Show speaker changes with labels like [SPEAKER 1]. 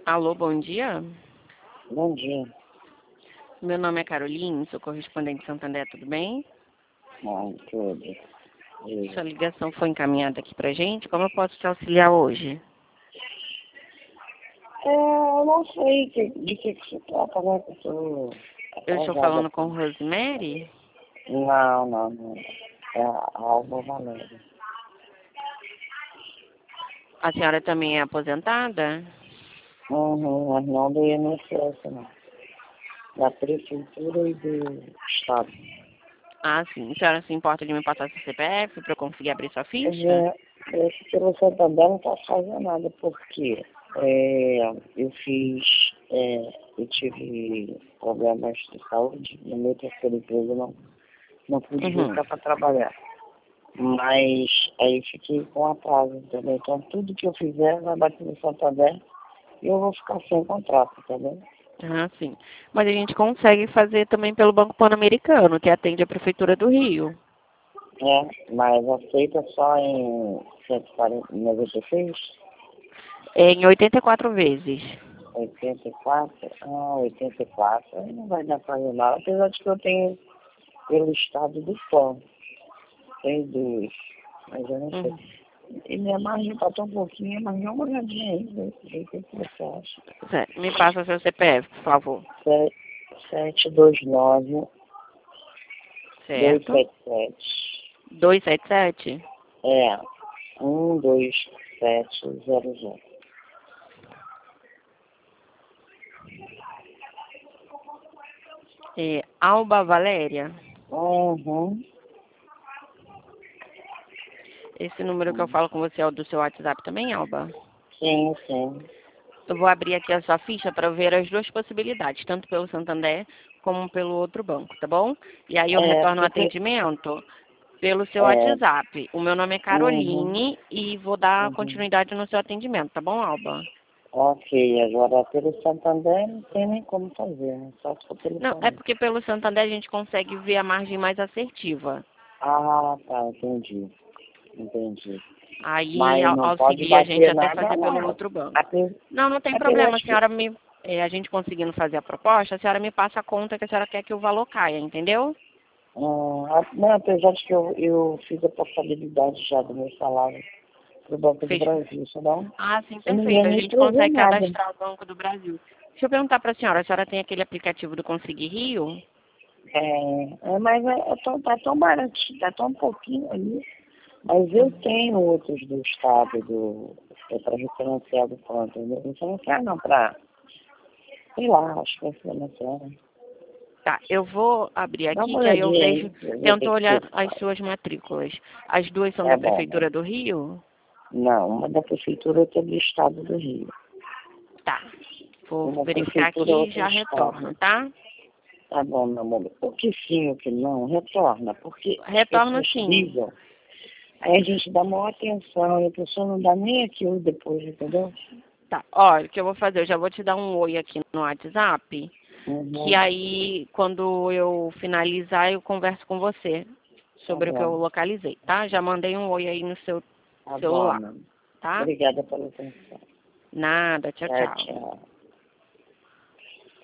[SPEAKER 1] Alô, bom dia.
[SPEAKER 2] Bom dia.
[SPEAKER 1] Meu nome é Caroline, sou correspondente de Santander, tudo bem?
[SPEAKER 2] Tudo.
[SPEAKER 1] Sua ligação foi encaminhada aqui pra gente. Como eu posso te auxiliar hoje?
[SPEAKER 2] Eu não sei de que se trata, né? Que eu tô
[SPEAKER 1] Eu estou
[SPEAKER 2] atrasada.
[SPEAKER 1] falando com Rosemary?
[SPEAKER 2] Não. É a Alba Valéria.
[SPEAKER 1] A senhora também é aposentada?
[SPEAKER 2] Mas não do INSS, não. Da Prefeitura e do Estado.
[SPEAKER 1] Ah, sim. A senhora se importa de me passar seu CPF para eu conseguir abrir sua ficha?
[SPEAKER 2] Esse pelo Santander não está fazendo nada, porque eu tive problemas de saúde, no meu terceiro emprego não pude
[SPEAKER 1] Uhum.
[SPEAKER 2] voltar para trabalhar. Mas aí fiquei com atraso, entendeu? Então tudo que eu fizer vai bater no Santander e eu vou ficar sem contrato, entendeu?
[SPEAKER 1] Ah, sim. Mas a gente consegue fazer também pelo Banco Pan-Americano, que atende a Prefeitura do Rio.
[SPEAKER 2] Mas aceita só em 146,
[SPEAKER 1] É em 84 vezes.
[SPEAKER 2] 84, 84, aí não vai dar pra ir lá, apesar de que eu tenho pelo estado do Pão, tem dois, mas eu não sei.
[SPEAKER 1] Uhum.
[SPEAKER 2] E minha margem tá tão pouquinho, mas dá uma olhadinha aí, né? O que você acha?
[SPEAKER 1] Certo. Me passa seu CPF, por favor.
[SPEAKER 2] 729
[SPEAKER 1] Certo.
[SPEAKER 2] 277.
[SPEAKER 1] 277?
[SPEAKER 2] 12700.
[SPEAKER 1] É, Alba Valéria?
[SPEAKER 2] Uhum.
[SPEAKER 1] Esse número que eu falo com você é o do seu WhatsApp também, Alba?
[SPEAKER 2] Sim.
[SPEAKER 1] Eu vou abrir aqui a sua ficha para ver as duas possibilidades, tanto pelo Santander como pelo outro banco, tá bom? E aí eu retorno o
[SPEAKER 2] Porque,
[SPEAKER 1] atendimento pelo seu
[SPEAKER 2] é,
[SPEAKER 1] WhatsApp. O meu nome é
[SPEAKER 2] uhum,
[SPEAKER 1] Caroline e vou dar
[SPEAKER 2] uhum.
[SPEAKER 1] continuidade no seu atendimento, tá bom, Alba?
[SPEAKER 2] Ok, agora pelo Santander não tem nem como fazer, né? Só se for pelo
[SPEAKER 1] Não, é
[SPEAKER 2] Santander.
[SPEAKER 1] porque pelo Santander a gente consegue ver a margem mais assertiva.
[SPEAKER 2] Ah, tá, entendi.
[SPEAKER 1] Aí
[SPEAKER 2] Mas não pode
[SPEAKER 1] auxilia a gente
[SPEAKER 2] bater
[SPEAKER 1] até
[SPEAKER 2] nada
[SPEAKER 1] fazer pelo
[SPEAKER 2] lá.
[SPEAKER 1] outro banco.
[SPEAKER 2] Ape-
[SPEAKER 1] Não, não tem
[SPEAKER 2] Apesar
[SPEAKER 1] problema.
[SPEAKER 2] de que,
[SPEAKER 1] A gente conseguindo fazer a proposta, a senhora me passa a conta que a senhora quer que o valor caia, entendeu?
[SPEAKER 2] não, apesar de que eu fiz a portabilidade já do meu salário pro Banco do
[SPEAKER 1] Fez.
[SPEAKER 2] Brasil, senão
[SPEAKER 1] Ah, sim,
[SPEAKER 2] e ninguém
[SPEAKER 1] perfeito. A
[SPEAKER 2] me
[SPEAKER 1] gente
[SPEAKER 2] escreveu
[SPEAKER 1] consegue
[SPEAKER 2] nada.
[SPEAKER 1] cadastrar o Banco do Brasil. Deixa eu perguntar para a senhora tem aquele aplicativo do Conseguir Rio?
[SPEAKER 2] Mas tá tão baratinho, tá tão pouquinho ali. Mas eu tenho outros do estado, para refinanciar do plano, entendeu? Isso não quer não para, sei lá, acho que é financiar.
[SPEAKER 1] Tá, eu vou abrir
[SPEAKER 2] Dá
[SPEAKER 1] aqui
[SPEAKER 2] uma
[SPEAKER 1] que aí eu
[SPEAKER 2] olhadinha
[SPEAKER 1] vejo,
[SPEAKER 2] aí, pra ver o
[SPEAKER 1] tento
[SPEAKER 2] que você
[SPEAKER 1] olhar as
[SPEAKER 2] faz.
[SPEAKER 1] suas matrículas. As duas são
[SPEAKER 2] É
[SPEAKER 1] da
[SPEAKER 2] bom, né?
[SPEAKER 1] Prefeitura do Rio?
[SPEAKER 2] Não, uma da prefeitura outra do estado do Rio.
[SPEAKER 1] Tá. Vou
[SPEAKER 2] Uma
[SPEAKER 1] verificar
[SPEAKER 2] prefeitura,
[SPEAKER 1] aqui e
[SPEAKER 2] outra
[SPEAKER 1] já
[SPEAKER 2] estado.
[SPEAKER 1] retorno, tá?
[SPEAKER 2] Tá bom, meu amor. O que sim, o que não, retorna, porque as
[SPEAKER 1] Retorno
[SPEAKER 2] pessoas
[SPEAKER 1] sim.
[SPEAKER 2] ligam, aí a gente dá maior atenção e a pessoa não dá nem aquilo depois, entendeu?
[SPEAKER 1] Tá, olha, o que eu vou fazer? Eu já vou te dar um oi aqui no WhatsApp, que
[SPEAKER 2] Uhum,
[SPEAKER 1] aí, quando eu finalizar, eu converso com você
[SPEAKER 2] tá
[SPEAKER 1] sobre o que eu
[SPEAKER 2] bom,
[SPEAKER 1] localizei, tá? Já mandei um oi aí no seu
[SPEAKER 2] tá bom,
[SPEAKER 1] celular,
[SPEAKER 2] meu.
[SPEAKER 1] tá?
[SPEAKER 2] Obrigada pela atenção.
[SPEAKER 1] Nada, tchau,
[SPEAKER 2] Tchau,
[SPEAKER 1] tchau.
[SPEAKER 2] tchau.